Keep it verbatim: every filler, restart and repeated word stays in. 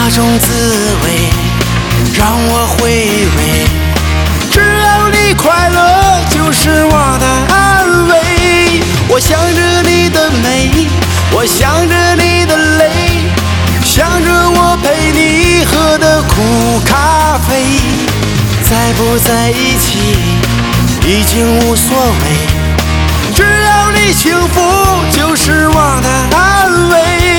种滋味让我回味，只要你快乐就是我的安慰。我想着你的美，我想着你的泪，想着我陪你喝的苦咖啡。在不在一起已经无所谓，只要你幸福就是我的安慰。